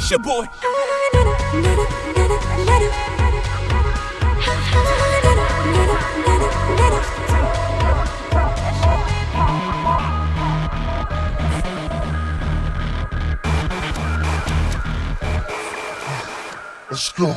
It's your boy. Let's go.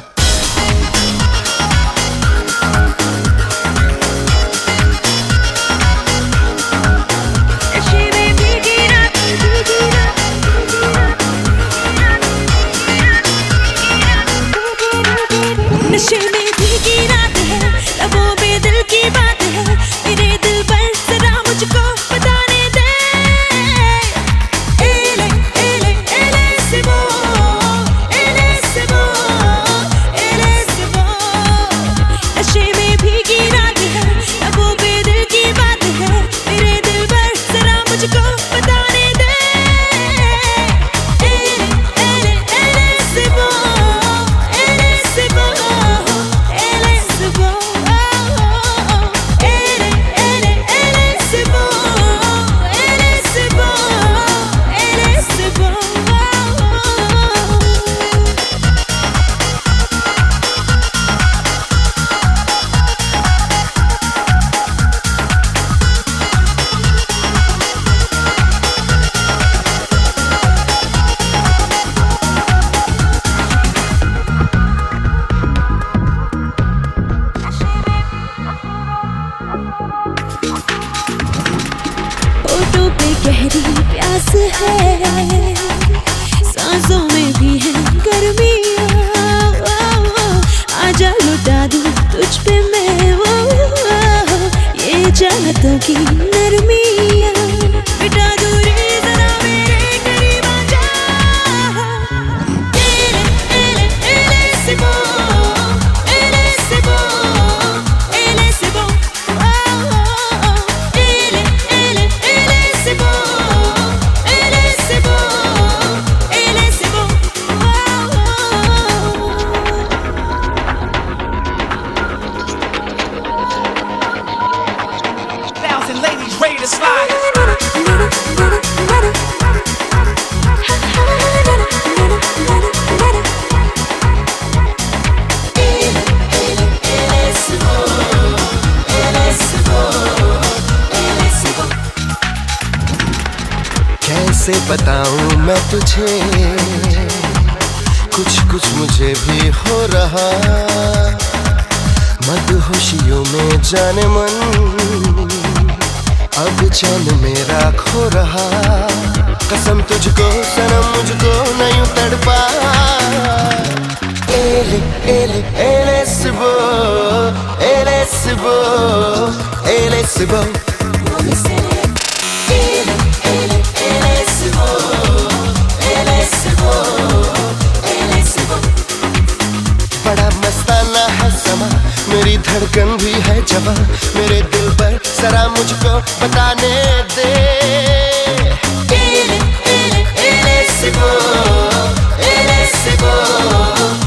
नशे में भीगी रात है, लबों में दिल की बात है, मेरे दिल पर जरा मुझको बताने दे। एले एले एले सिबो, एले सिबो, एले सिबो। नशे में भीगी रात है, लबों में दिल की बात है, मेरे दिल पर जरा मुझको बताने दे। एले एले एले सिबो, एले सिबो। होठों पे गहरी प्यास है, सांसों में भी है गर्मी। आजा लुटा दूं तुझ पे मैं वो, ये चाहतों की नरमी। मिटा दूरी जरा मेरे करीब आजा। एले एले एले सिबो, एले सिबो, एले सिबो। एले एले एले सिबो, एले सिबो, एले सिबो। Thousand ladies ready to slide. कैसे बताऊं मैं तुझे, कुछ कुछ मुझे भी हो रहा। मदहोशियों में जाने मन, अब चैन मेरा खो रहा। कसम तुझको सनम मुझको नहीं तड़पा। एले एले एले सिबो, एले सिबो, एले सिबो। बड़ा मस्ताना है समा, मेरी धड़कन भी है जवां, मेरे दिल पर जरा मुझको बताने दे। एले एले एले सिबो, एले सिबो।